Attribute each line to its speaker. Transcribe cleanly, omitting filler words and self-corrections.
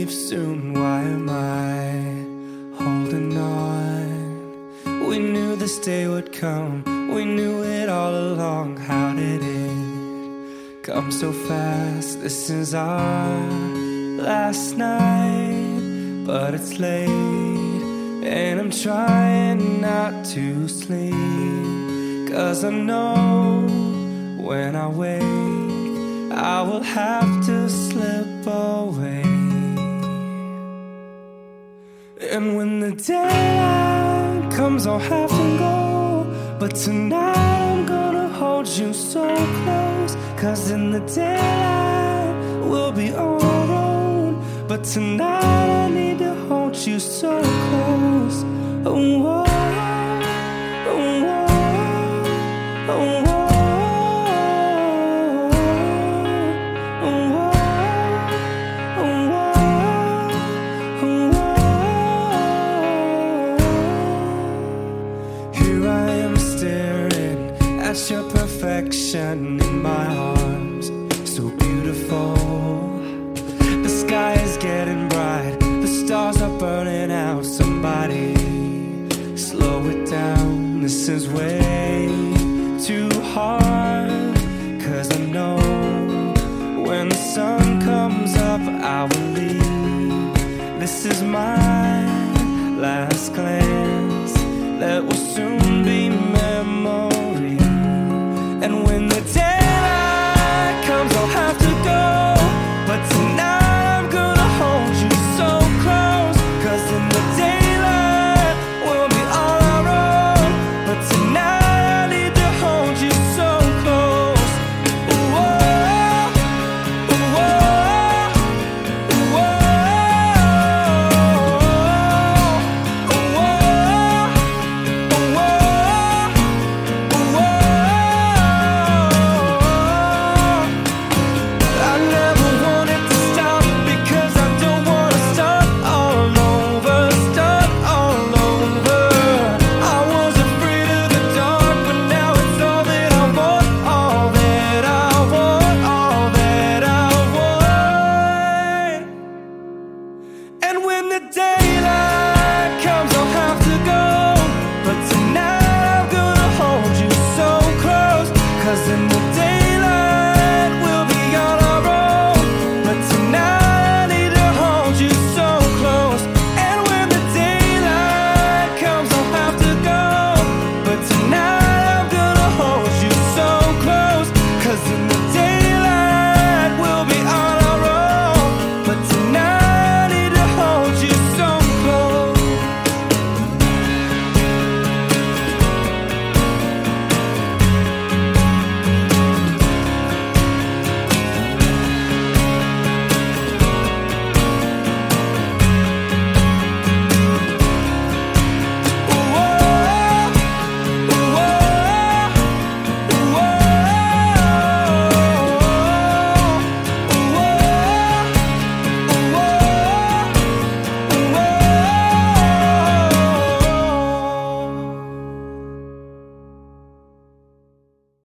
Speaker 1: leave soon, why am I holding on? We knew this day would come, we knew it all along. How did it come so fast? This is our last night, but it's late, and I'm trying not to sleep, 'cause I know when I wake I will have to slip away. And when the daylight comes I'll have to go, but tonight I'm gonna hold you so close, 'cause in the daylight we'll be on our own, but tonight I need to hold you so close. Oh, oh, oh, oh, oh, oh. At your perfection in my arms, so beautiful. The sky is getting bright, the stars are burning out. Somebody slow it down, this is way too hard. 'Cause I know when the sun comes up I will leave. This is my last glance that will soon be memory. And when the daylight comes I'll have to go, but tonight I'm gonna hold you so close, 'cause in the daylight we'll be on our own, but tonight I need to hold you so close. Ooh, oh, ooh, oh, ooh, oh, ooh, oh, ooh, oh, ooh, oh. In the day